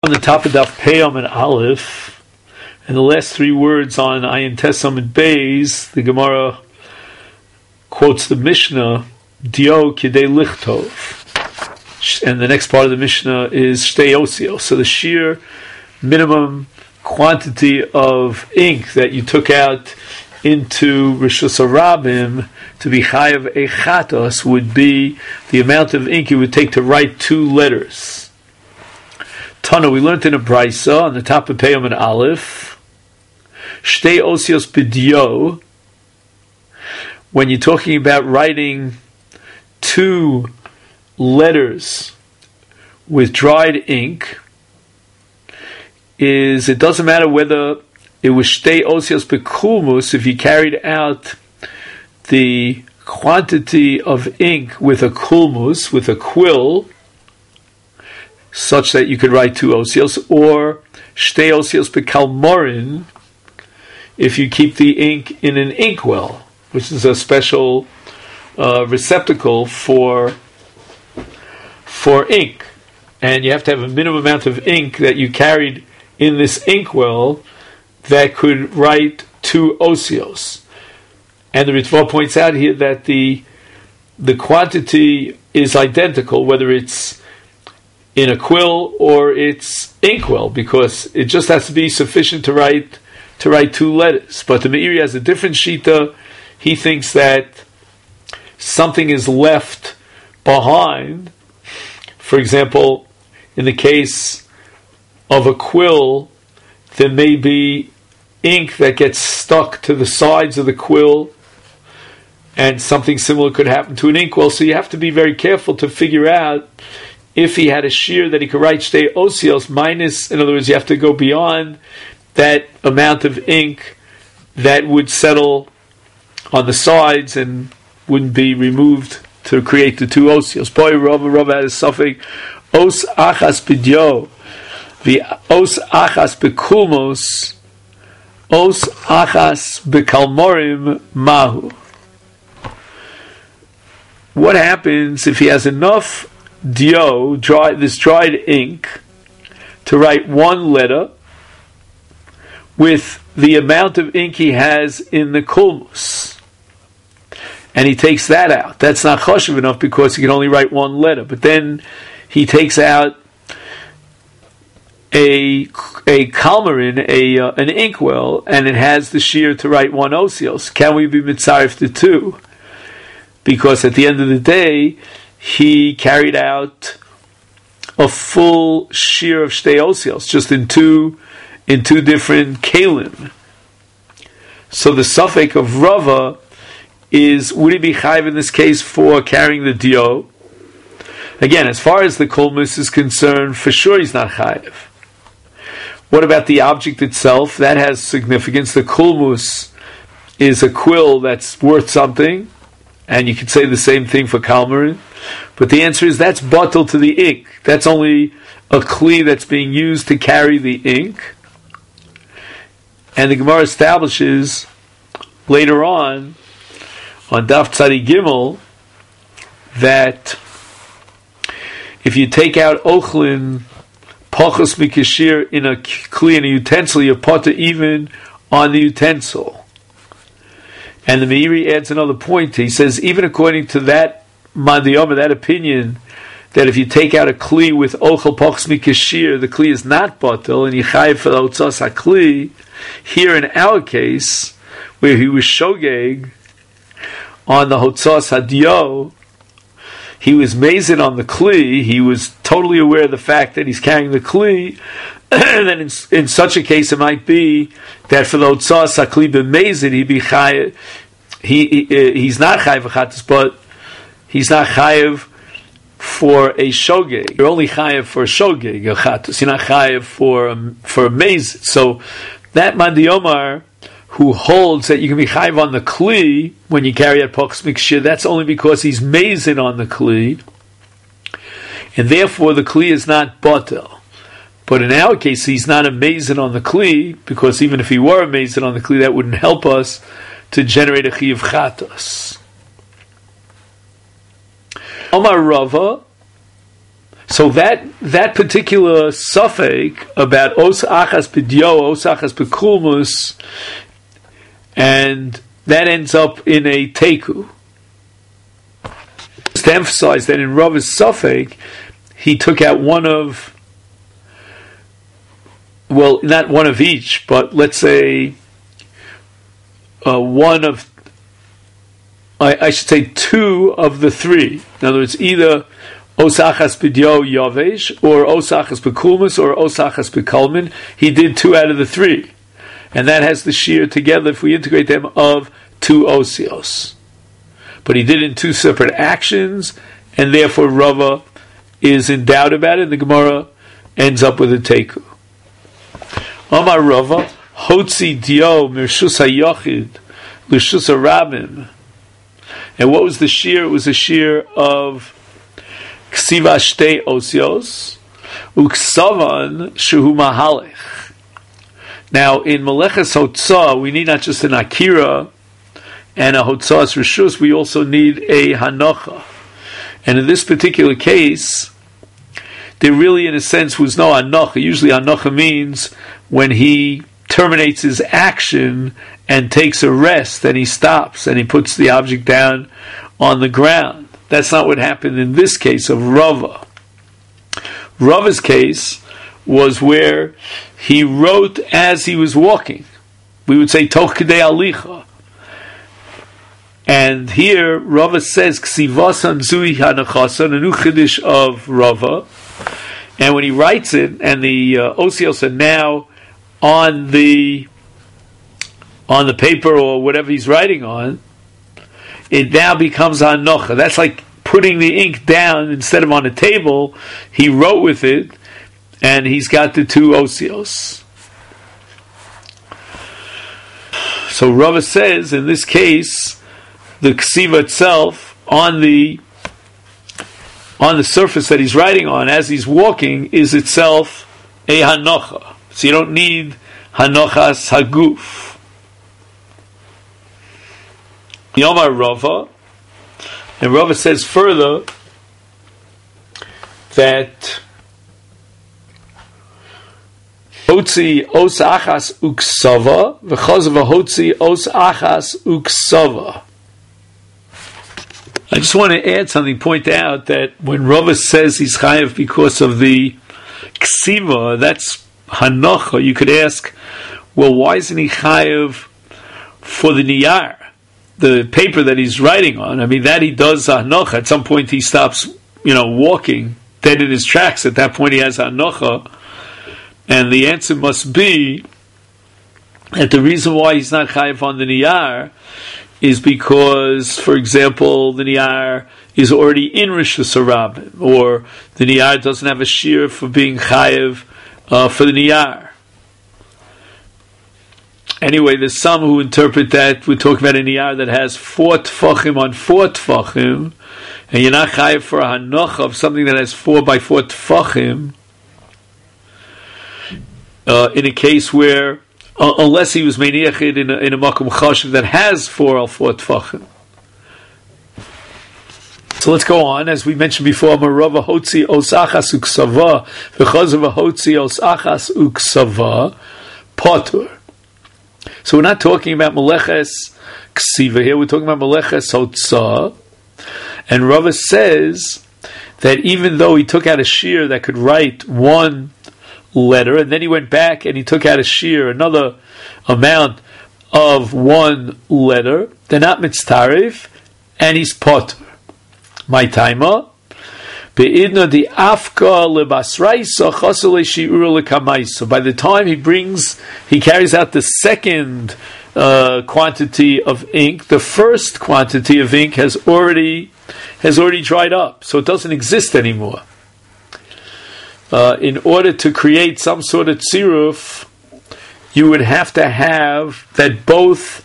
On the top of Daf Peyam and Aleph, and the last three words on Ayin Tesam and Beis, the Gemara quotes the Mishnah, Dio Kidei Lichtov. And the next part of the Mishnah is Shtei Osios. So the sheer minimum quantity of ink that you took out into Rishus Harabim to be Chayav Echatos would be the amount of ink you would take to write two letters. Tana, we learned in a Brisa on the top of Peyam and Aleph, Shtei Osios B'dio, when you're talking about writing two letters with dried ink, is it doesn't matter whether it was Shtei Osios B'kulmus, if you carried out the quantity of ink with a kulmus, with a quill, such that you could write two osios, or Shtei Osios B'kalmorin, if you keep the ink in an inkwell, which is a special receptacle for ink, and you have to have a minimum amount of ink that you carried in this inkwell that could write two osios. And the Ritva points out here that the quantity is identical, whether it's in a quill or it's inkwell, because it just has to be sufficient to write two letters. But the Meiri has a different shita. He thinks that something is left behind. For example, in the case of a quill, there may be ink that gets stuck to the sides of the quill, and something similar could happen to an inkwell. So you have to be very careful to figure out if he had a shear that he could write Shtei Osios minus, in other words, you have to go beyond that amount of ink that would settle on the sides and wouldn't be removed to create the two osios. Boy, Rava had a suffix, os achas b'dio, the os achas b'kulmos, os achas b'kalmorim mahu. What happens if he has enough dio, this dried ink, to write one letter with the amount of ink he has in the kulmus, and he takes that out? That's not choshev enough because he can only write one letter. But then he takes out a kalmarin, an inkwell, and it has the shear to write one osios. Can we be mitzaref the two? Because at the end of the day, he carried out a full shear of Shtei Osios, just in two different kalim. So the suffix of Rava is, would he be chayiv in this case for carrying the dio? Again, as far as the kulmus is concerned, for sure he's not chayiv. What about the object itself? That has significance. The kulmus is a quill that's worth something, and you could say the same thing for kalmarin. But the answer is that's batel to the ink. That's only a kli that's being used to carry the ink. And the Gemara establishes later on Daf Tzadi Gimel, that if you take out ochlin pachos mikashir in a kli, in a utensil, you potter even on the utensil. And the Meiri adds another point. He says, even according to that mandiyoma, that opinion, that if you take out a kli with ochel pachos mikashir, the kli is not batel, and you chayiv for the otzas hakli. Here in our case, where he was shogeg on the hotzas hadio, he was mazid on the kli, he was totally aware of the fact that he's carrying the kli, and then in such a case it might be that for the hotzas hakli b'mazid, he'd be chayiv, he's not chayiv achatas, but he's not chayiv for a shogeg. You're only chayiv for a shogeg achatas, you're not chayiv for a mazid. So that mandiyomar who holds that you can be chayiv on the kli when you carry out pachos mikashir, that's only because he's mazin on the kli, and therefore the kli is not batel. But in our case, he's not a mazin on the kli, because even if he were a mazin on the kli, that wouldn't help us to generate a chiyuv chatos. Omar Rava, So that particular suffix about os achas b'dio, os achas b'kulmus, and that ends up in a teku. Just to emphasize that in Rava's suffix, he took out one of, well, not one of each, but let's say one of, I should say two of the three. In other words, either osachas b'dio yavesh, or osachas b'kulmus, or osachas b'kalmin. He did two out of the three. And that has the shear together, if we integrate them, of two osios. But he did it in two separate actions, and therefore Rava is in doubt about it, and the Gemara ends up with a teku. Amar Rava, hotzi dio mirshus hayochid, l'shus harabim. And what was the shear? It was a shear of ksiva shtei osios, uksavan shehu mahalech. Now, in Meleches Hotzah, we need not just an akira and a Hotzah's Rishus, we also need a Hanocha. And in this particular case, there really, in a sense, was no Hanocha. Usually Hanocha means when he terminates his action and takes a rest, and he stops, and he puts the object down on the ground. That's not what happened in this case of Rava. Rava's case was where he wrote as he was walking. We would say toch kedei alicha. And here Rava says ksivasan zui hanachasan, a new chiddush of Rava. And when he writes it, and the osios are now on the paper or whatever he's writing on, it now becomes hanocha. That's like putting the ink down instead of on a table. He wrote with it, and he's got the two osios. So Rava says, in this case, the ksiva itself on the surface that he's writing on as he's walking is itself a hanocha. So you don't need hanochas haguf. Yomar Rava, and Rava says further that hotzi os achas uksava v'chozav hotzi os achas uksava. I just want to add something, point out that when Rava says he's chayav because of the ksiva, that's hanocha. You could ask, well, why isn't he chayav for the niyar, the paper that he's writing on? I mean, that he does hanocha. At some point he stops, walking dead in his tracks. At that point he has hanocha. And the answer must be that the reason why he's not chayav on the niyar is because, for example, the niyar is already in Rishus Harabim, or the niyar doesn't have a shear for being chayav for the niyar. Anyway, there's some who interpret that we're talking about a niyar that has 4 tfachim on 4 tfachim, and you're not chayav for a hanocha of something that has 4 by 4 tfachim, in a case where unless he was meiniachid in a makom chashiv that has 4 al 4 tfachim. So let's go on. As we mentioned before, Marava hotzi os achas uksava v'chozav hotzi os achas uksava potur. So we're not talking about meleches ksiva here. We're talking about meleches hotzah. And Rava says that even though he took out a shear that could write one letter, and then he went back and he took out a shear, another amount of one letter, they're not mitztarif, and he's potter. My timer. By the time he carries out the second quantity of ink, the first quantity of ink has already dried up, so it doesn't exist anymore. In order to create some sort of tziruf, you would have to have that both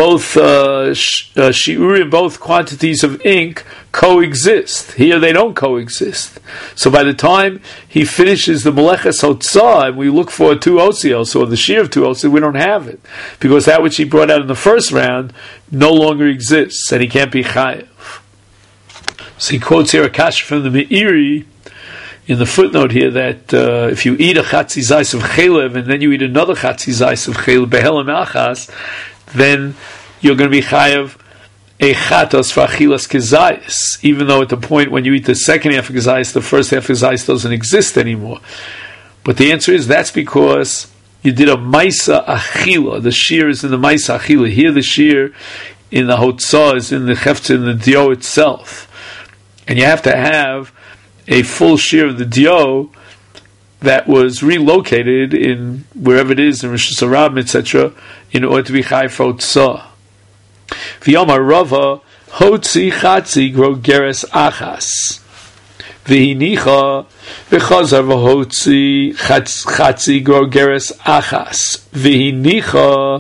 shiurim, both quantities of ink coexist. Here they don't coexist. So by the time he finishes the meleches hotzah, and we look for 2 osios, or the shear of 2 osios, we don't have it. Because that which he brought out in the first round no longer exists, and he can't be chayav. So he quotes here a kasha from the Meiri. in the footnote here that if you eat a chatzi zais of chelev and then you eat another chatzi zais of chelev behelam achas, then you're going to be chayav a chatos for achilas kezayis, even though at the point when you eat the second half of kezayis, the first half of kezayis doesn't exist anymore. But the answer is that's because you did a maisa achila. The shear is in the maisa achila. Here the shear in the hotzah is in the cheftzah, in the dio itself. And you have to have a full shear of the dio that was relocated in wherever it is, in Rosh Hashanah, etc., in order to be chai for hotzah. V'yomar Rava, hotzi chatzi gro geres achas. V'hinicha v'chazar v'hotzi chatzi gro geres achas. V'hinicha.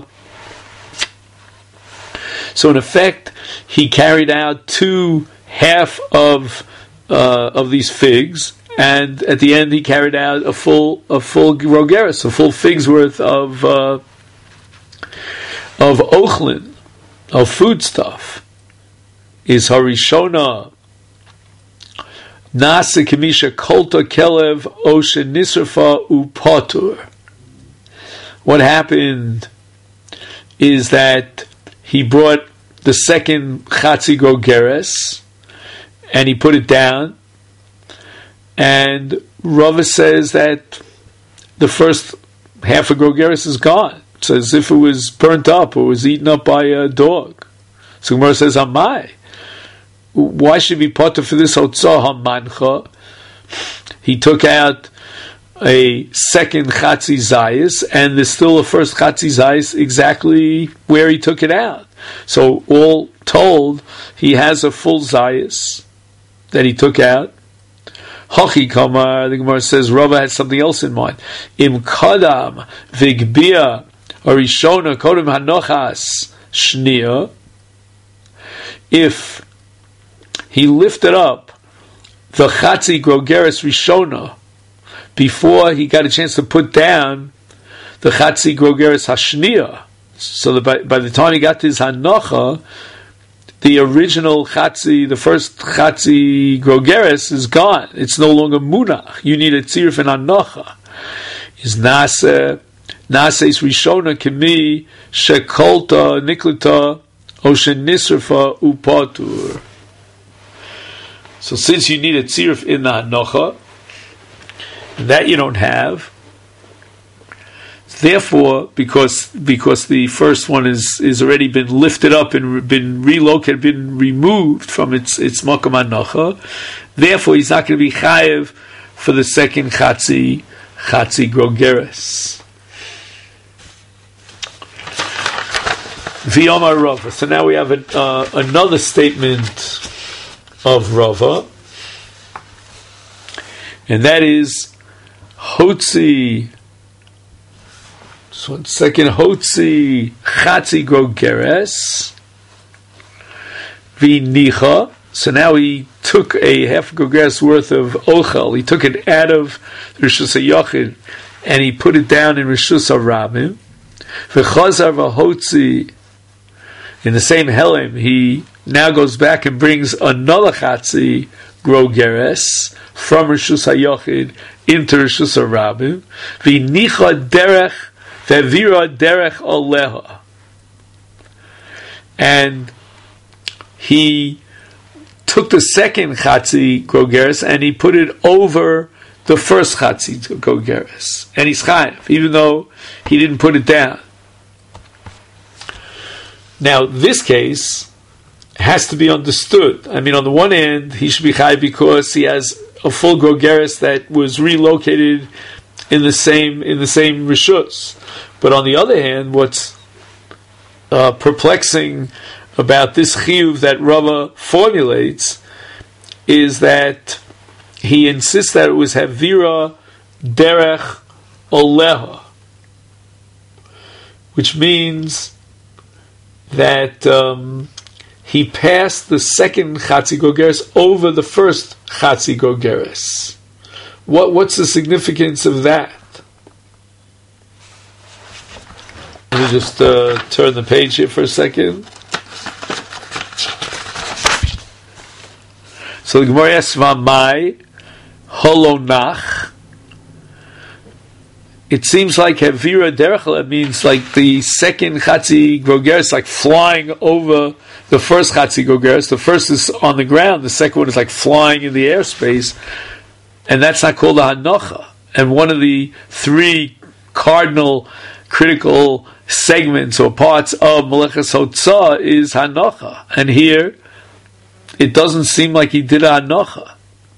So in effect, he carried out half of these figs, and at the end he carried out a full grogeres, a full fig's worth of ochlin, of foodstuff. Is harishona nasa kemisha kolta kelev oshe nisrafa upatur. What happened is that he brought the second chatzi grogeres and he put it down, and Rava says that the first half of grogeres is gone. It's as if it was burnt up or was eaten up by a dog. So Gemara says, Amai, why should be potter for this hotzah hamancha? He took out a second chatzi zayis, and there's still a first chatzi zayis exactly where he took it out. So all told, he has a full zayis that he took out. Hochi Kamar, the Gemara says Rava had something else in mind. Im kadam vigbia arishona kodem hanochas shnia. If he lifted up the chatzi grogeres rishona before he got a chance to put down the chatzi grogeres hashnia, so that by the time he got to his hanocha, the original chatzi, the first chatzi grogeres is gone. It's no longer munach. You need a tziruf and hanocha. Is nase is rishona kemi shekolta niklita oshen nisrafa upatur. So since you need a tziruf in the hanocha, that you don't have, therefore, because the first one is already been lifted up and been relocated, been removed from its makam hanocha, therefore he's not going to be chayev for the second chatzi grogeres. V'yomar Rava. So now we have another statement of Rava, and that is hotzi. So 1 second, hotzi chatzi grogeres v'nicha. So now he took a half grogeres worth of ochel. He took it out of Rishus HaYachid and he put it down in Rishus HaRabim. V'chazar v'hotzi. In the same helem, he now goes back and brings another chatzi grogeres from Rishus HaYachid into Rishus HaRabim. V'nicha derech Vevira derech oleha, and he took the second chatzi grogeres and he put it over the first chatzi grogeres, and he's chayav, even though he didn't put it down. Now, this case has to be understood. I mean, on the one hand, he should be chayav because he has a full grogeres that was relocated in the same rishus. But on the other hand, what's perplexing about this chiyuv that Rava formulates is that he insists that it was havira derech oleha, which means that he passed the second chatzi grogeres over the first chatzi grogeres. What's the significance of that? Let me just turn the page here for a second. So the Gemara asks, "V'mai holonach. It seems like Hevira Derechel means like the second Chatzi Grogeres, like flying over the first Chatzi Grogeres. The first is on the ground, the second one is like flying in the airspace, and that's not called a Hanocha. And one of the three cardinal critical segments or parts of Meleches Hotzah is Hanocha. And here, it doesn't seem like he did a Hanocha.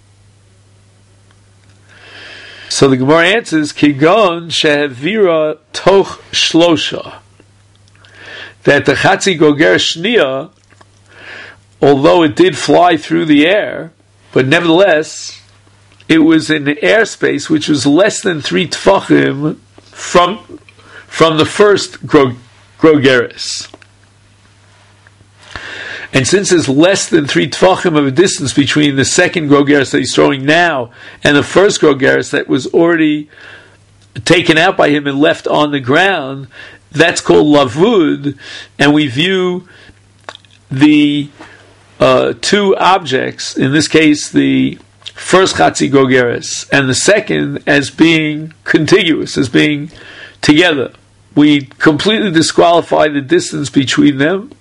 So the Gemara answers, Kigon shehevira toch shlosha. That the Chatzi Goger Shnia, although it did fly through the air, but nevertheless, it was in airspace which was less than 3 tfachim from the first Grogeres. And since there's less than 3 tfachim of a distance between the second Grogeres that he's throwing now and the first Grogeres that was already taken out by him and left on the ground, that's called lavud, and we view the two objects, in this case the first Chatzi Grogeres and the second, as being contiguous, as being together. We completely disqualify the distance between them,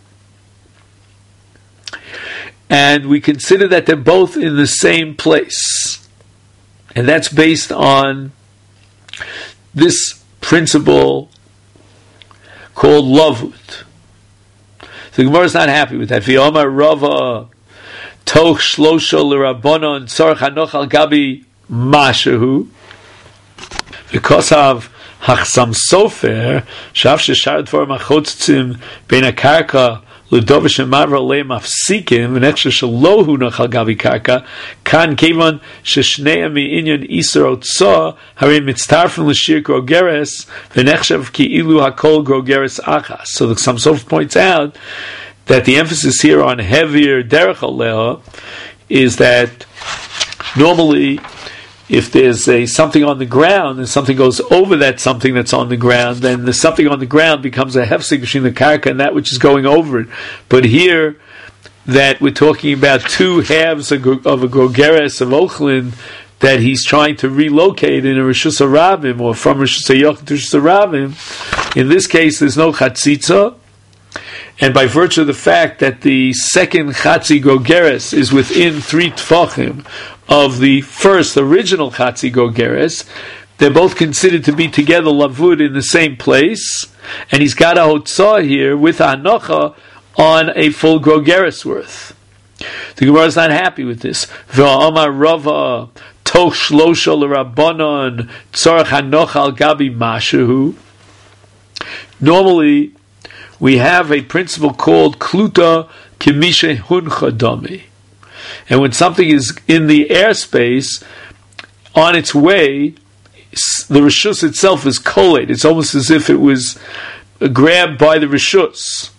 and we consider that they're both in the same place. And that's based on this principle called lavud. The Gemara is not happy with that. V'yomar Rava toch shlosha l'rabbanon tzarech hanoch al gabi mashehu. Because of hachsam sofer, shav sheshar dvar machotzim ben akarka l'dovish emavra leim afsikim v'nechsher shelo hunach al gabi karka kan kevon sheshnei mi'inyan iser otzah harim mitztarfen l'shir grogeres v'nechshav ki ilu hakol grogeres achas. So the Chassam Sofer points out that the emphasis here on heavier derech aleha is that normally if there's something on the ground and something goes over that something that's on the ground, then the something on the ground becomes a hefsek between the karka and that which is going over it. But here, that we're talking about 2 halves of a grogeres of Ochlin that he's trying to relocate in a Rishus HaRabim or from Rishus HaYochid to Rishus HaRabim. In this case, there's no chatzitza, and by virtue of the fact that the second Chatzi Grogeres is within 3 tfachim of the first original Chatzi Grogeres, they're both considered to be together lavud in the same place, and he's got a hotzah here with a hanocha on a full Grogeres worth. The Gemara is not happy with this. V'amar Rava toch shlosha l'rabbanon tzarech hanocha al gabi mashehu. Normally, we have a principle called kluta kimisha huncha dami. And when something is in the airspace, on its way, the Rishus itself is collate. It's almost as if it was grabbed by the Rishus.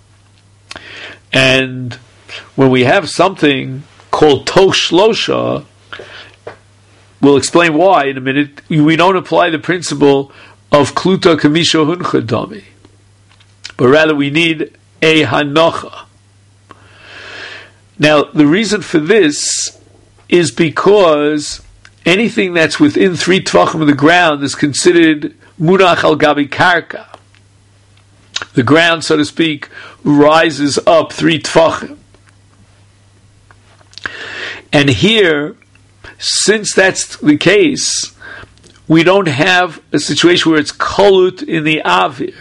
And when we have something called toch shlosha, we'll explain why in a minute, we don't apply the principle of kluta kamisha huncha dami, but rather we need a hanocha. Now, the reason for this is because anything that's within 3 tvachim of the ground is considered munach al gabi karka. The ground, so to speak, rises up 3 tvachim. And here, since that's the case, we don't have a situation where it's kolut in the avir.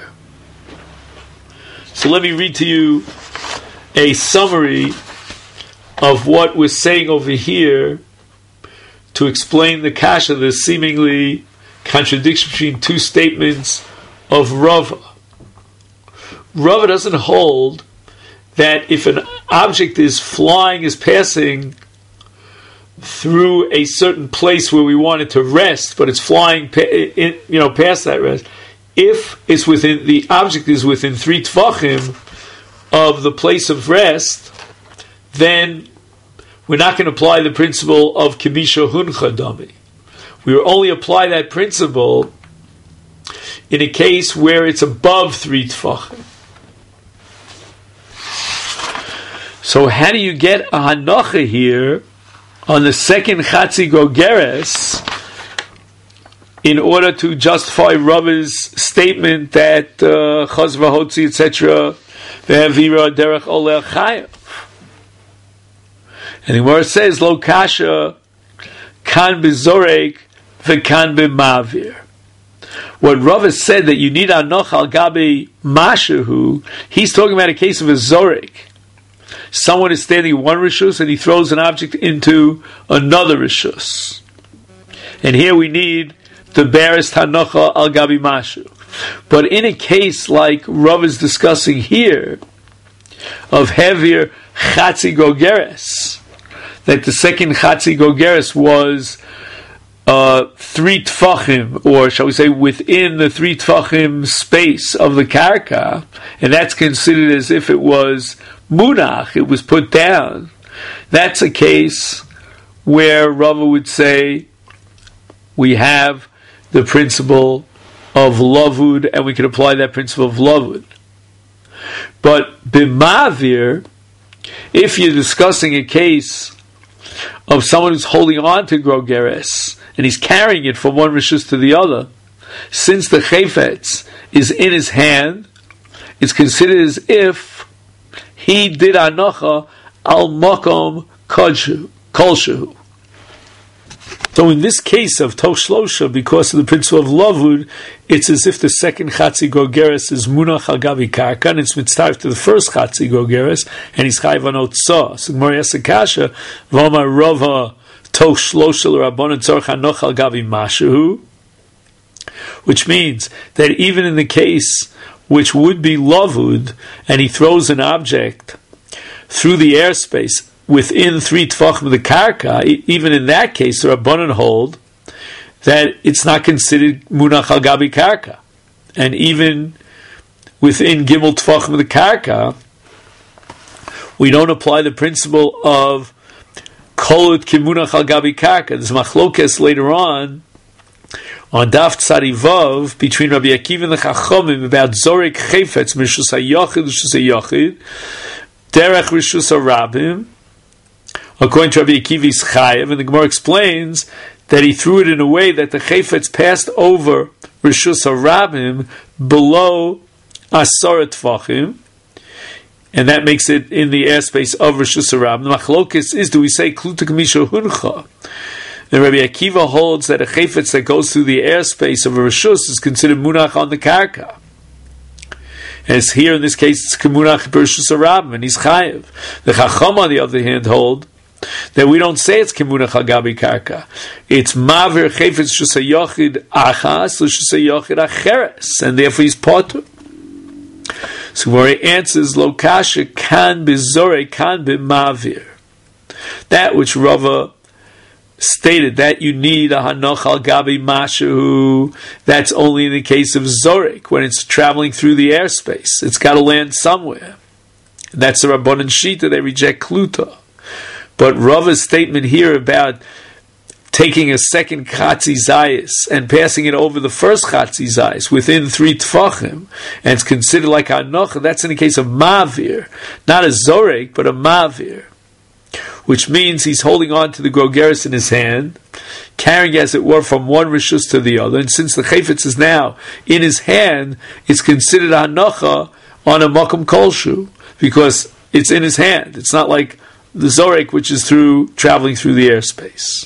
So let me read to you a summary of what we're saying over here to explain the kasha, the seemingly contradiction between 2 statements of Rava. Rava doesn't hold that if an object is flying, is passing through a certain place where we want it to rest, but it's flying past that rest, if it's within, the object is within 3 tfachim of the place of rest, then we're not going to apply the principle of kimisha huncha dami. We will only apply that principle in a case where it's above 3 tfachim. So how do you get a hanocha here On the second Chatzi Gogeres, in order to justify Rava's statement that Chaz v'Hotzi, etc., ve'avira derech oleh chayav. And the Gemara says, Lo kasha kan b'zorek v'kan b'mavir. What Rava said that you need anoch al gabi mashahu, he's talking about a case of a zorek. Someone is standing in one rishus and he throws an object into another rishus. And here we need the beres hanocha al gabi mashu. But in a case like Rav is discussing here, of heavier chatzi gogeres, that the second chatzi gogeres was 3 tfachim, or shall we say within the 3 tfachim space of the karka, and that's considered as if it was munach, it was put down. That's a case where Rava would say we have the principle of lavud, and we can apply that principle of lavud. But b'mavir, if you're discussing a case of someone who's holding on to grogeres and he's carrying it from one rishus to the other, since the chayfetz is in his hand, it's considered as if he did anocha al makom kolshu. So in this case of Toshlosha, because of the principle of Lavud, it's as if the second Chatzi Gogeres is Munach al Gabi Karka, and it's mitzvah to the first Chatzi Gogeres, and he's Chayv on Otzah. So Gemara Yasakasha, V'omar Rava Toshlosha l'Rabbon Tzorch Hanoch al Gabi Mashu, which means that even in the case which would be Lavud, and he throws an object through the airspace within 3 tfachim of the karka, even in that case, the Rabbanan hold that it's not considered munach al gabi karka. And even within gimel tfachim of the karka, we don't apply the principle of kolut kimunach al gabi karka. There's machlokes later on Daf Tzarivav between Rabbi Akiva and the Chachomim about zorek chayfetz mishus hayachid l'shus hayachid derech rishus harabim. According to Rabbi Akiva's chayav, and the Gemara explains that he threw it in a way that the chayfetz passed over rishus harabim below asarat tvachim, and that makes it in the airspace of rishus harabim. The machlokes is, do we say kluta kamisha huncha? And Rabbi Akiva holds that a chayfetz that goes through the airspace of a rishus is considered munach on the karka. As here in this case, it's kemunach b'rishus harabim, and he's chayav. The Chacham, on the other hand, hold that we don't say it's kemunach al gabi karka. It's mavir chayfetz shusayachid achas l'shusayachid acheres, and therefore he's potter. So where he answers, lo kasha kan bizore kan b'mavir. That which Rava stated that you need a hanoch al gabi mashu, that's only in the case of zorek, when it's traveling through the airspace. It's got to land somewhere. That's the Rabbanan Shita, they reject kluta. But Rava's statement here about taking a second chatzi zayis and passing it over the first chatzi zayis within 3 tfachim, and it's considered like hanoch, that's in the case of mavir, not a zorek, but a mavir, which means he's holding on to the grogeres in his hand, carrying, as it were, from one rishus to the other. And since the chayfetz is now in his hand, it's considered hanocha on a makom kolshu, because it's in his hand. It's not like the zorek, which is traveling through the airspace.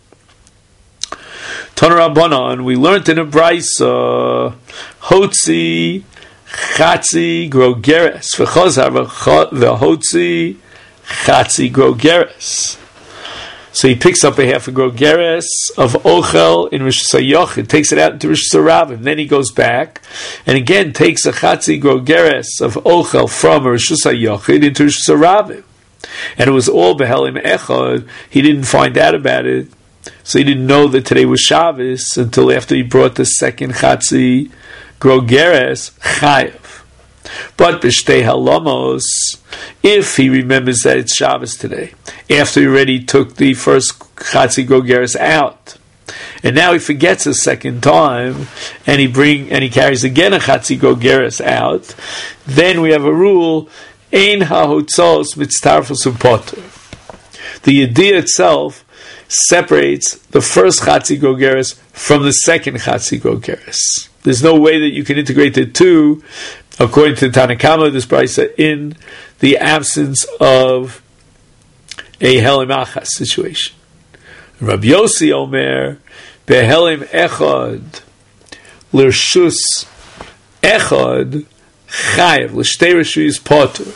Tana Rabbanan, we learned in a brayso, hotzi chatzi grogeres v'chozar v'hotzi chatzi grogeres. So he picks up a half a grogeres of ochel in Rishus HaYochid, takes it out into Rishus HaRabim, then he goes back and again takes a chatzi grogeres of ochel from Rishus HaYochid into Rishus HaRabim. And it was all behelim echad. He didn't find out about it, so he didn't know that today was Shabbos until after he brought the second chatzi grogeres chayav. But b'shtei halamos, if he remembers that it's Shabbos today, after he already took the first chatzi grogeres out, and now he forgets a second time, and he carries again a chatzi grogeres out, then we have a rule: ein hahotzos mitztarfos upoter. The idea itself separates the first Chatzi Gogeres from the second Chatzi Gogeres. There's no way that you can integrate the two, according to Tanakama, this Brisa, in the absence of a Helim Achas situation. Rabbi Yossi Omer, Behelim Echad, L'Rshus Echad, Chayev, L'Shtei Reshuyos Potur.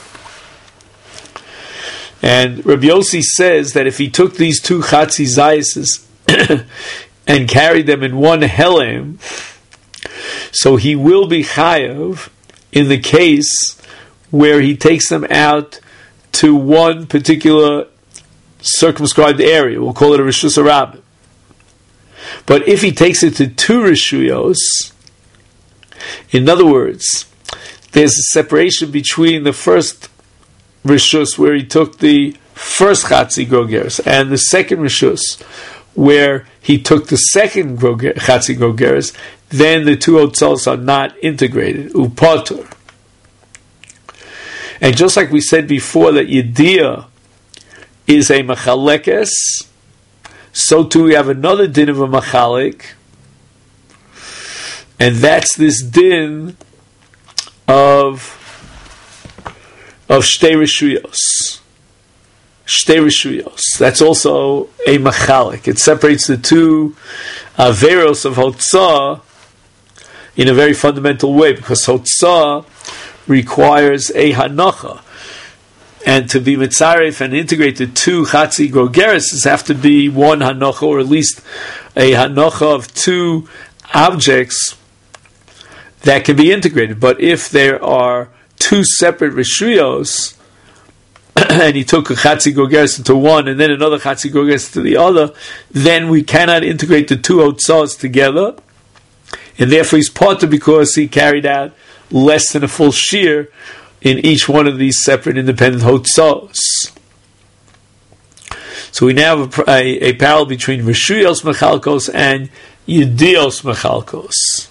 And Rabbi Yossi says that if he took these two Chatzi Zayases and carried them in one Helim, so he will be Chayev in the case where he takes them out to one particular circumscribed area. We'll call it a Rishus Harabim. But if he takes it to two Rishuyos, in other words, there's a separation between the first Rishus where he took the first Chatzi Gogeres and the second Rishus where he took the second Chatzi Gogeres, then the two Otzos are not integrated. Upotur. And just like we said before that Yediyah is a Machalekes, so too we have another din of a Machalik, and that's this din of Shtei Reshuyos. Shtei Reshuyos. That's also a Machalik. It separates the two Averos of Hotzah in a very fundamental way, because Hotzah requires a Hanacha. And to be Mitzaref and integrate the two Chatzi Gogeres have to be one Hanacha, or at least a Hanacha of two objects that can be integrated. But if there are two separate Reshuyos, and he took a Chatzi Gogeres into one, and then another Chatzi Gogeres to the other, then we cannot integrate the two Otzos together, and therefore he's potter because he carried out less than a full shear in each one of these separate independent Hotzos. So we now have a parallel between Reshuyos Mechalkos and Yedios Mechalkos.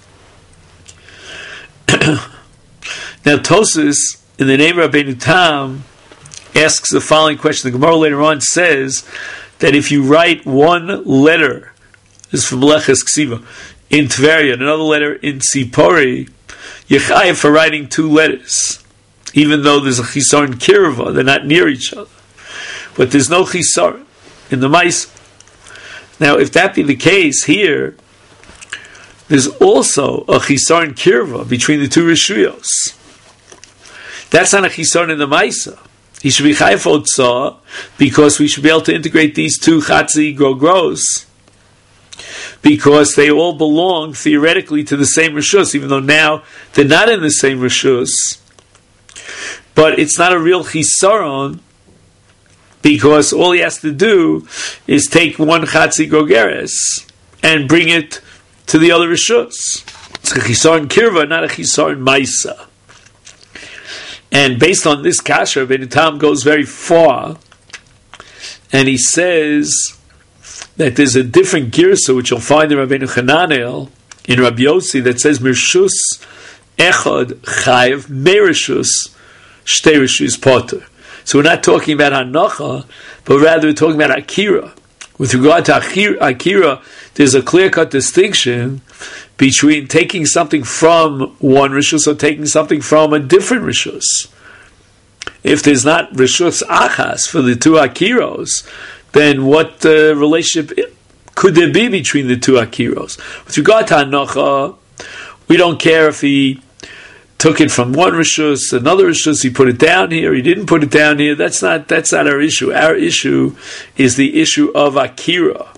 Now Tosas, in the name of Rabbeinu Tam, asks the following question. The Gemara later on says that if you write one letter, this is from Meleches Ksiva, in Tveria, and another letter in Tzipori, you're chayav for writing two letters, even though there's a chisaron kirva, they're not near each other. But there's no chisaron in the Maisa. Now, if that be the case here, there's also a chisaron kirva between the two Reshuyos. That's not a chisaron in the Maisa. He should be chayav otzah because we should be able to integrate these two Chatzi Gogros, because they all belong theoretically to the same Rishus, even though now they're not in the same Rishus. But it's not a real chisaron, because all he has to do is take one Chatzi Gogeres and bring it to the other Rishus. It's a chisaron kirva, not a chisaron maisa. And based on this kasha, Rabbeinu Tam goes very far, and he says that there's a different girsa which you'll find in Rabbeinu Hananel, in Rabbi Yossi, that says Mirshus Echad Chayev Merishus Shtei Reshuyos Poter. So we're not talking about Hanacha, but rather we're talking about Akira. With regard to Akira, there's a clear-cut distinction between taking something from one Rishus or taking something from a different Rishus. If there's not Rishus Achas for the two Akiros, then what relationship could there be between the two Akiros? With regard to Hanacha, we don't care if he took it from one Rishus, another Rishus, he put it down here, he didn't put it down here. That's not our issue. Our issue is the issue of Akira.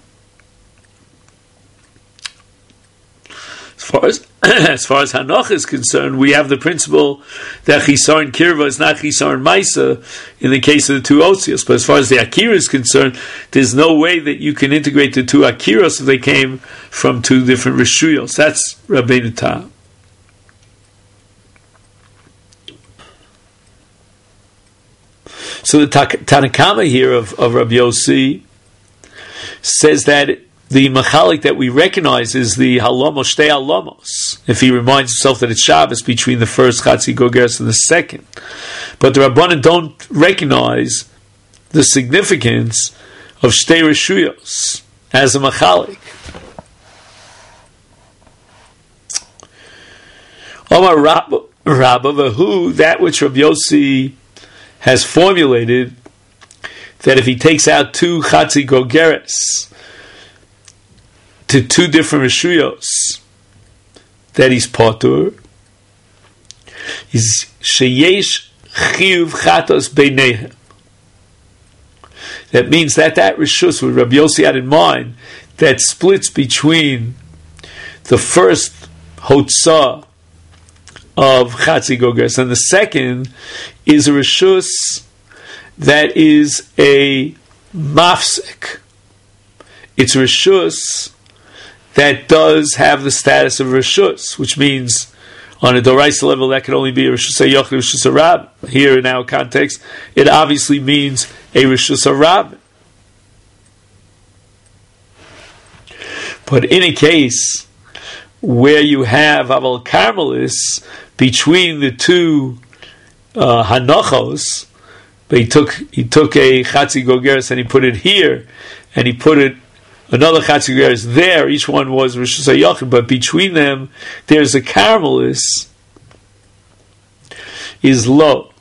As far as Hanoch is concerned, we have the principle that Chisaron Kirva is not Chisaron Maisa in the case of the two Otsios. But as far as the Akira is concerned, there's no way that you can integrate the two Akiros if they came from two different Reshuyos. That's Rabbeinu Tam. So the Tanakama here of Rabbi Yossi says that the machalik that we recognize is the halomos, shtei halomos. If he reminds himself that it's Shabbos between the first Chatzi Gogeres and the second. But the Rabbanan don't recognize the significance of Shtei Reshuyos as a machalik. Omar Rabba Vahu, that which Rabbi Yossi has formulated, that if he takes out 2 Chatzi Gogeres to 2 different Reshuyos, that he's potur, is Sheyesh Chiyuv Chatos Beinehem. That means that Reshus, what Rabbi Yossi had in mind, that splits between the first Hotzah of Chatzi Gogeres and the second is a Reshus that is a mafsik. It's a Reshus that does have the status of Reshus, which means on a Doraisa level that can only be a Reshus HaYochid, Reshus HaRab. Here in our context, it obviously means a Reshus HaRab. But in a case where you have Aval Carmelis between the 2 Hanochos, but he took a Chatzi Gogeres and he put it here, and he put it another Chatzi Gogeres there. Each one was Reshus HaYochid, but between them there's a Carmelis is low.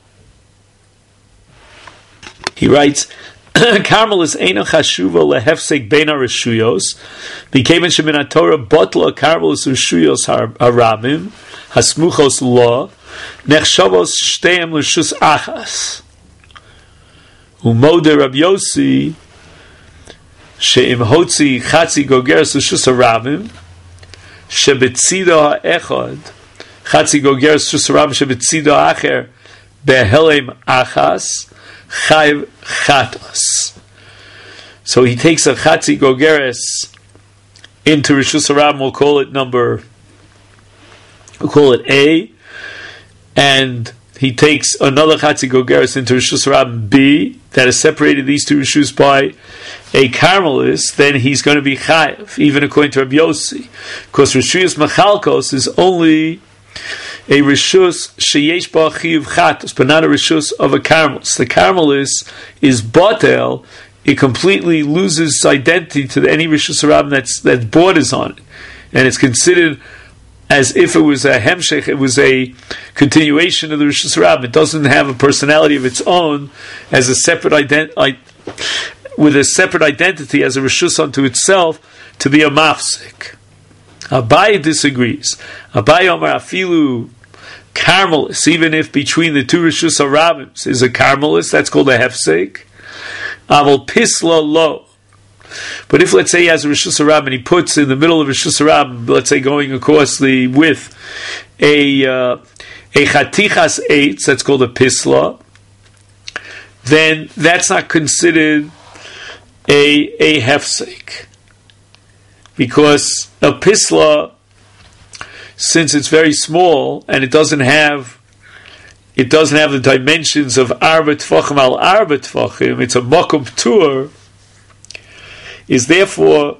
He writes, Carmelis eina chashuva lehefsek bein hareshuyos, b'keven shemin haTorah botla Carmelis reshuyos haramim hasmuchos lo nechshavos shteim l'shus achas. Umode Rabbi Yossi she'im hotzi chatzi gogeres l'shus haramim shebetzido ha'echad chatzi gogeres l'shus haramim shebetzido ha'acher behelem achas Chayv Chatos. So he takes a Chatzi Gogeres into Reshus HaRabim, we'll call it A, and he takes another Chatzi Gogeres into Reshus HaRabim B, that is separated these 2 Reshus by a Carmelis, then he's going to be Chayv, even according to Rabbi Yossi, because Reshuyos Machalkos is only a Reshus sheyesh ba chiyuv chatos, but not a Reshus of a Carmelis. The Carmelis is batel; it completely loses its identity to any Reshus HaRabim that borders on it, and it's considered as if it was a hemshech. It was a continuation of the Reshus HaRabim. It doesn't have a personality of its own as a separate with a separate identity as a Reshus unto itself to be a mafsik. Abai disagrees. Abai Omar afilu Carmelis, even if between the 2 Reshus HaRabim is a Carmelis, that's called a hefsek. Aval pisla lo. But if, let's say, he has a Reshus HaRabim and he puts in the middle of Reshus HaRabim, let's say going across the width, a chatichas eitz, that's called a pisla, then that's not considered a hefsek. Because a pisla, since it's very small and it doesn't have the dimensions of arba tfachim al arba tfachim, it's a makom ptur, is therefore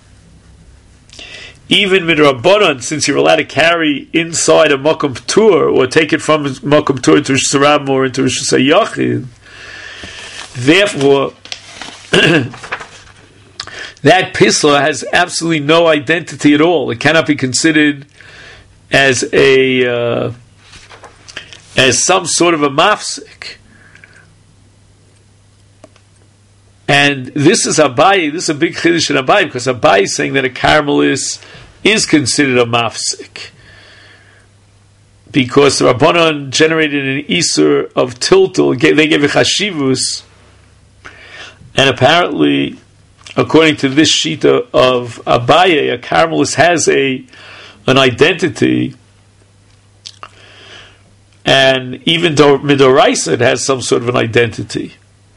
even midrabanan, since you're allowed to carry inside a makom ptur or take it from makom ptur into Reshus HaRabim or into Reshus HaYochid, therefore that pisla has absolutely no identity at all. It cannot be considered as some sort of a mafsik. And this is Abai. This is a big chiddush in Abai, because Abai is saying that a Carmelis is considered a mafsik, because the Rabbanon generated an isur of tiltul. They gave a chashivus, and apparently, according to this shita of Abaye, a Carmelis has an identity, and even though midoraisa it has some sort of an identity.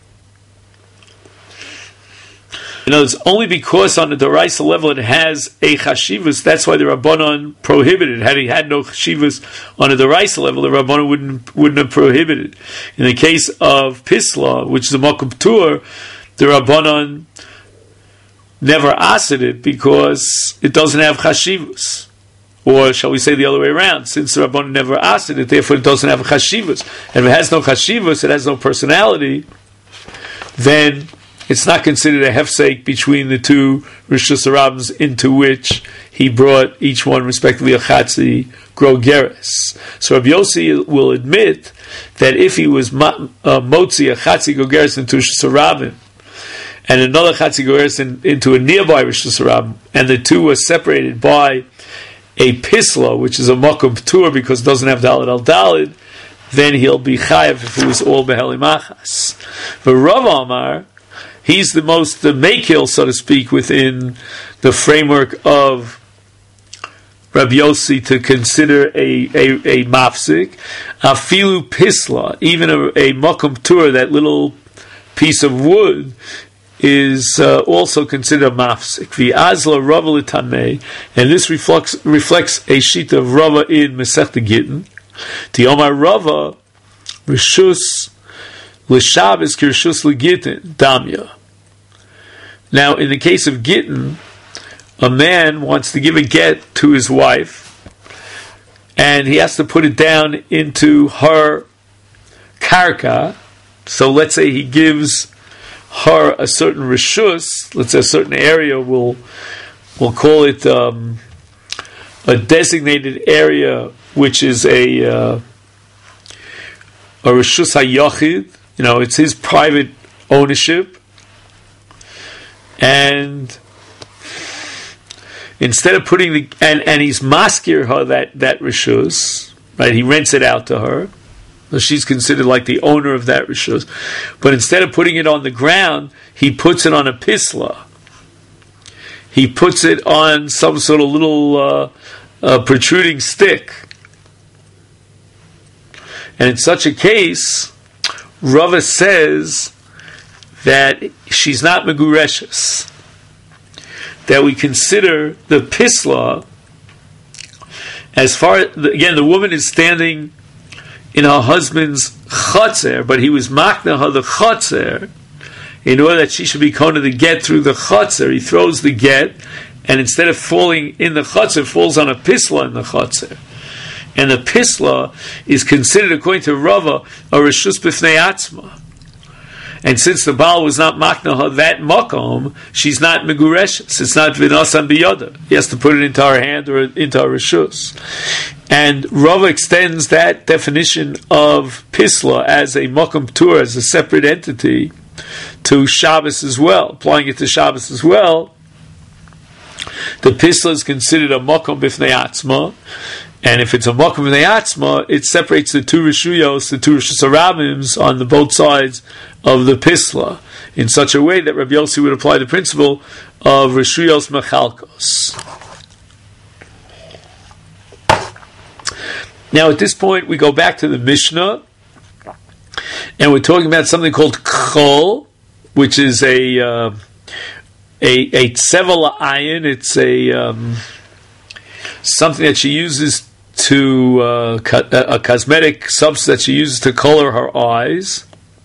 You know, it's only because on the doraisa level it has a chashivus. That's why the Rabbanon prohibited. Had he had no chashivus on the doraisa level, the Rabbanon wouldn't have prohibited. In the case of Pisla, which is a makom ptur, the Rabbanon never asked it because it doesn't have chashivus. Or shall we say the other way around? Since the Rabbanon never asked it, therefore it doesn't have a chashivus. And if it has no chashivus, it has no personality, then it's not considered a hefsek between the two Rishus Harabim into which he brought each one respectively a Chatzi Grogeres. So Rabbi Yossi will admit that if he was Motzi a Chatzi Grogeres into Rishus Harabim and another Chatzi Grogeres into a nearby Rishus Harabim, and the two were separated by a Pisla, which is a Makom P'tur because it doesn't have Daled al Daled, then he'll be Chayav if it was all Beheli Machas. But Rav Amar, he's the Mekil, so to speak, within the framework of Rabbi Yossi to consider a mafsik. Afilu Pisla, even a Makom P'tur, that little piece of wood, is also considered a mafsik. V'azla Rava l'tamei, and this reflects a sheet of Rava in Masechta Gittin. The Omar Rava Rishus l'Shabbos k'Rishus l'Gittin Damya. Now, in the case of Gittin, a man wants to give a get to his wife, and he has to put it down into her karka. So let's say he gives her a certain rishus, let's say a certain area, we'll call it a designated area, which is a rishus hayachid. It's his private ownership, and instead of putting and he's maskir her that rishus, right? He rents it out to her. So she's considered like the owner of that rishus. But instead of putting it on the ground, he puts it on a pisla. He puts it on some sort of little protruding stick. And in such a case, Rava says that she's not megureshes. That we consider the pisla, as far again, the woman is standing in her husband's chotzer, but he was makna her the chotzer in order that she should be kona the get through the chotzer. He throws the get, and instead of falling in the chotzer, falls on a pisla in the chotzer. And the pisla is considered, according to Rava, a reshus b'fnei atzma. And since the Baal was not makna her that makom, she's not megureshes. It's not v'nasan biyada. He has to put it into her hand or into her reshus. And Rava extends that definition of Pisla as a Makom P'tur, as a separate entity, to Shabbos as well, applying it to Shabbos as well. The Pisla is considered a Makom B'fnei Atzma, and if it's a Makom B'fnei Atzma, it separates the two Rishuyos, the two Rishus Harabims on the both sides of the Pisla, in such a way that Rabbi Yossi would apply the principle of Rishuyos Mechalkos. Now, at this point, we go back to the Mishnah, and we're talking about something called Kol, which is a tsevel ayin. It's something that she uses to a cosmetic substance that she uses to color her eyes.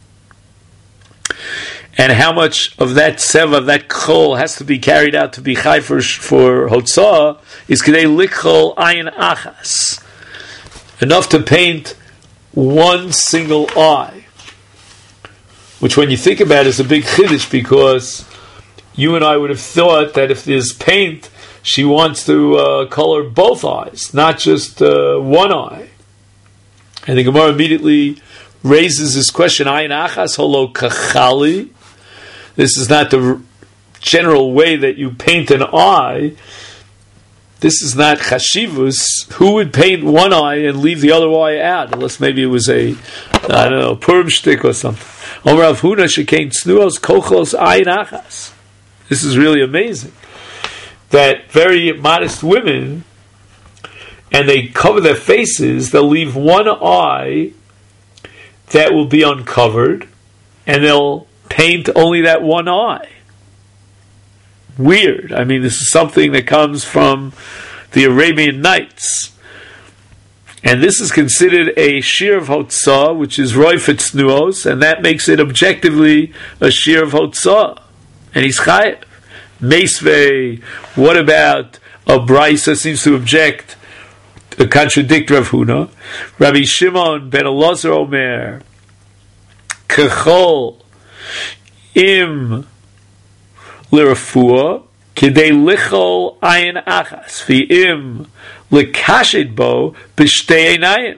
And how much of that seva, that Kol, has to be carried out to be chai for Hotzah is kedei likhol ayin achas. Enough to paint one single eye, which when you think about it is a big chiddush, because you and I would have thought that if there's paint, she wants to color both eyes, not just one eye. And the Gemara immediately raises this question, ayin achas holo kachali. This is not the general way that you paint an eye. This is not chashivus. Who would paint one eye and leave the other eye out? Unless maybe it was Purim shtick or something. Omer Rav Huna shekein tznuos kochos ayin achas. This is really amazing. That very modest women, and they cover their faces, they'll leave one eye that will be uncovered, and they'll paint only that one eye. Weird. I mean, this is something that comes from the Arabian Nights. And this is considered a shir of Hotzah, which is roifet tznuos, and that makes it objectively a shir of Hotzah. And he's chayev. Meisvei, what about a Braisa seems to contradict Rav Huna? Rabbi Shimon ben Elazar Omer, Kechol im l'rafua kidei lichol ayin achas v'im lekashed bo b'shtei einayim.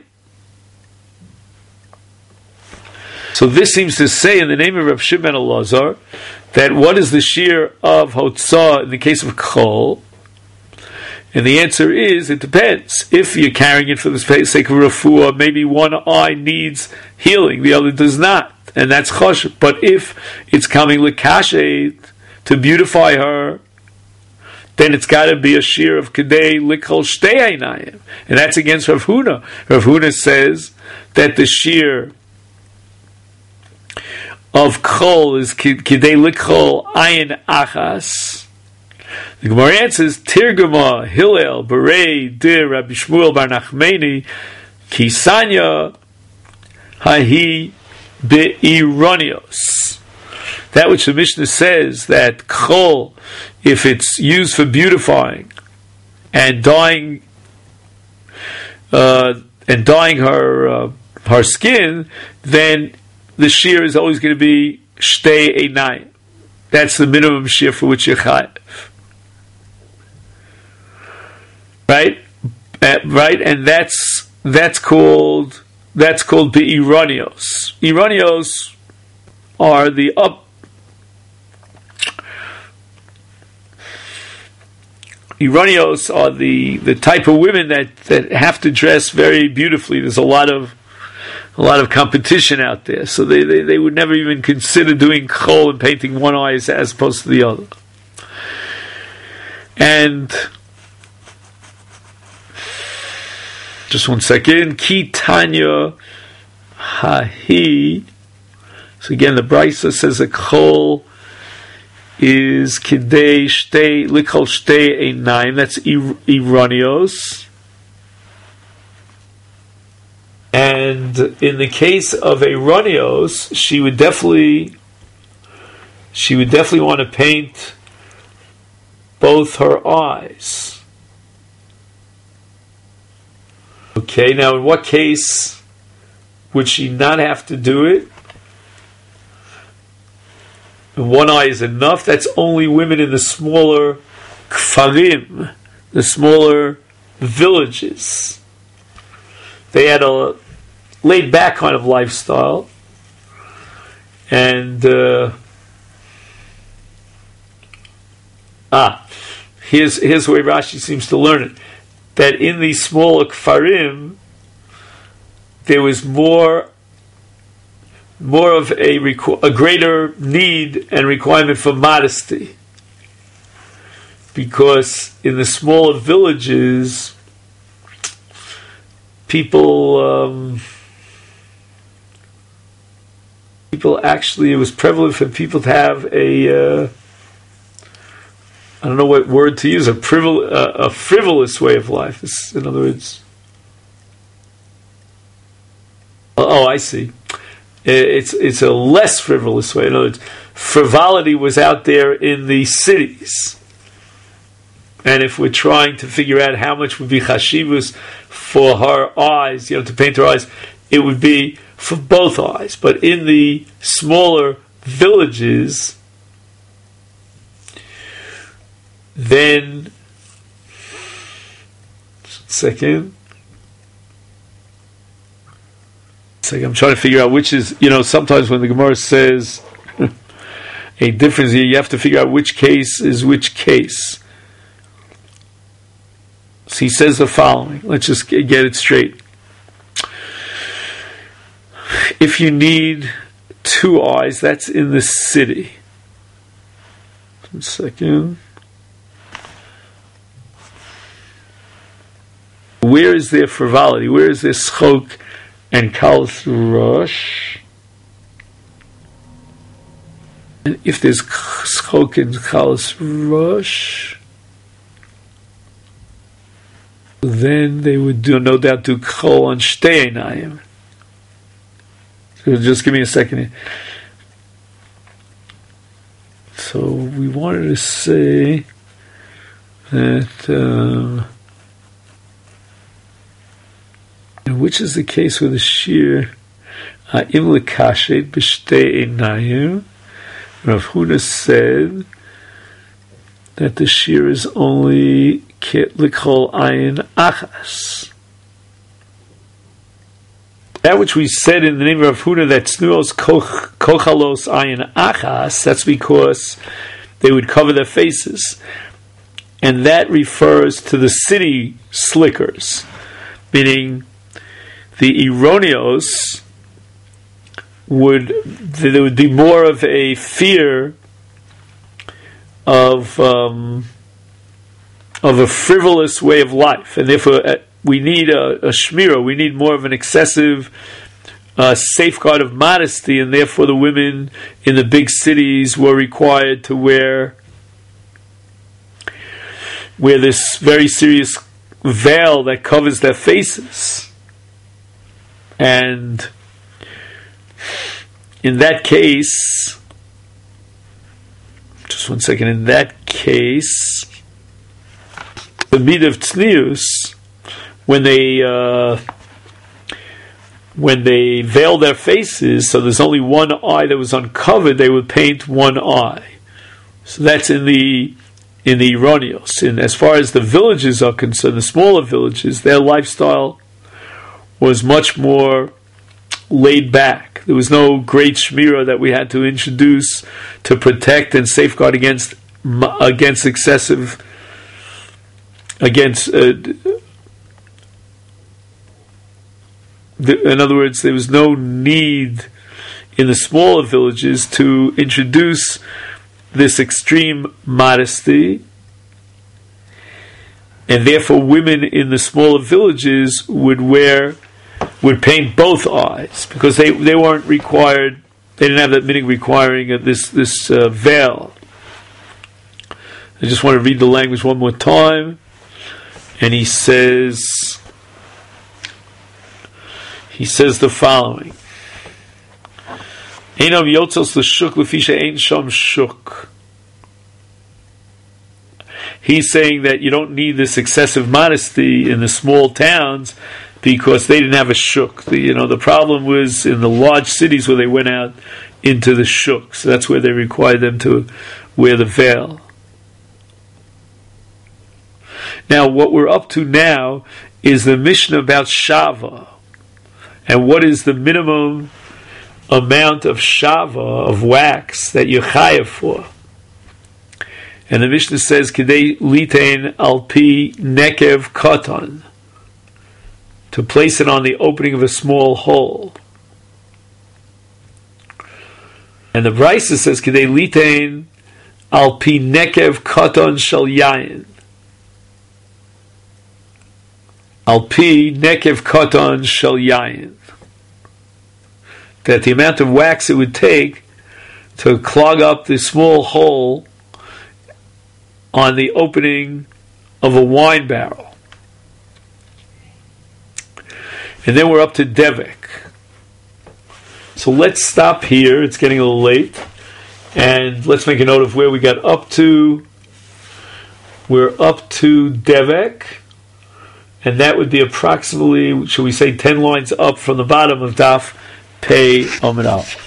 So this seems to say in the name of Rav Shimon Elazar that what is the shear of Hotzah in the case of Kol? And the answer is, it depends. If you're carrying it for the sake of Refuah, maybe one eye needs healing, the other does not. And that's Chosh. But if it's coming Lekashet to beautify her, then it's got to be a shear of Kedei Likhol Shtei Einayim. And that's against Rav Huna. Rav Huna says that the shear of Kol is Kidei Likhol Ayin Achas. The Gemara answers, Tirguma Hillel Berei Dir Rabbi Shmuel Bar Nachmeni Kisanya Hahi Be'ironios. That which the Mishnah says that Kol, if it's used for beautifying and dyeing her skin, then the shear is always going to be Shtei Einayim. That's the minimum shear for which you're chayav. Right, and that's called be'ironios. Ironios are the type of women that have to dress very beautifully. There's a lot of competition out there, so they would never even consider doing chol and painting one eye as opposed to the other. And just 1 second. Ki Tanya Hahi. So again, the Brisa says a chol is Kidei Shtei Likhol Shtei Einayim. That's Ironios. And in the case of Ironios, she would definitely want to paint both her eyes. Okay, now in what case would she not have to do it? One eye is enough. That's only women in the smaller kfarim, the smaller villages. They had a laid-back kind of lifestyle, and here's the way Rashi seems to learn it. That in these smaller kfarim, there was more of a greater need and requirement for modesty, because in the smaller villages, people actually, it was prevalent for people to have I don't know what word to use, a frivolous way of life. In other words, I see. It's a less frivolous way. In other words, frivolity was out there in the cities. And if we're trying to figure out how much would be chashivus for her eyes, to paint her eyes, it would be for both eyes. But in the smaller villages, then, second, I'm trying to figure out which is, sometimes when the Gemara says a difference here, you have to figure out which case is which case. So he says the following. Let's just get it straight. If you need 2 eyes, that's in the city. 1 second. Where is there frivolity? Where is there schok and kalas rosh? And if there's schok and kalas rosh, then they would no doubt do chol on shtei einayim. So just give me a second here. So we wanted to say that which is the case with the shear im lekashet b'shtei einayim. Rav Huna said that the shear is only likol ayin achas. That which we said in the name of Rav Huna, that snuos kochalos ayin achas, that's because they would cover their faces. And that refers to the city slickers, meaning the Ironios there would be more of a fear of a frivolous way of life, and therefore we need a shmira. We need more of an excessive safeguard of modesty, and therefore the women in the big cities were required to wear this very serious veil that covers their faces. And in that case, just one second, in that case, the mid of tznius, when they veil their faces, so there's only one eye that was uncovered, they would paint one eye. So that's in the Ironios. And as far as the villages are concerned, the smaller villages, their lifestyle was much more laid back. There was no great shmira that we had to introduce to protect and safeguard against excessive, in other words, there was no need in the smaller villages to introduce this extreme modesty, and therefore women in the smaller villages would paint both eyes, because they weren't required. They didn't have that meaning requiring this veil. I just want to read the language one more time, and he says the following: Einam yotzos l'shuk l'fisha ein sham shuk. He's saying that you don't need this excessive modesty in the small towns because they didn't have a shuk. The problem was in the large cities where they went out into the shuk. So that's where they required them to wear the veil. Now, what we're up to now is the Mishnah about Shava. And what is the minimum amount of Shava, of wax, that you're chayav for? And the Mishnah says, Kedei litain alpi nekev katan, to place it on the opening of a small hole. And the Brisa says, Kedei litain alpi nekev katan shel yayin. Alpi nekev katan shel yayin. That the amount of wax it would take to clog up the small hole on the opening of a wine barrel. And then we're up to Devek. So let's stop here. It's getting a little late. And let's make a note of where we got up to. We're up to Devek. And that would be approximately, should we say, 10 lines up from the bottom of Daf Pei Amud Aleph.